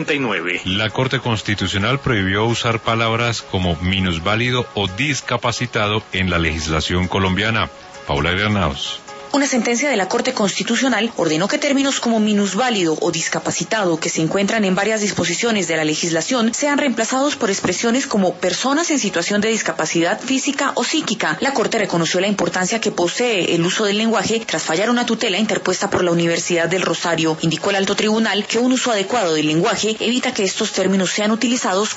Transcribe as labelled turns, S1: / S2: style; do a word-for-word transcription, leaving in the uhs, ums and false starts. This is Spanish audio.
S1: La Corte Constitucional prohibió usar palabras como minusválido o discapacitado en la legislación colombiana. Paula Granados.
S2: Una sentencia de la Corte Constitucional ordenó que términos como minusválido o discapacitado, que se encuentran en varias disposiciones de la legislación, sean reemplazados por expresiones como personas en situación de discapacidad física o psíquica. La Corte reconoció la importancia que posee el uso del lenguaje tras fallar una tutela interpuesta por la Universidad del Rosario. Indicó el alto tribunal que un uso adecuado del lenguaje evita que estos términos sean utilizados